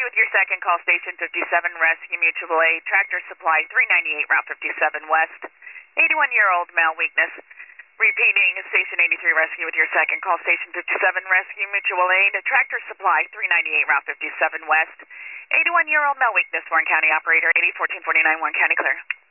Rescue with your second call, Station 57, Rescue Mutual Aid, Tractor Supply 398, Route 57 West. 81-year-old male weakness. Repeating, Station 83 Rescue with your second call, Station 57 Rescue Mutual Aid, Tractor Supply 398, Route 57 West. 81-year-old male weakness, Warren County Operator 80 1449, Warren County clear.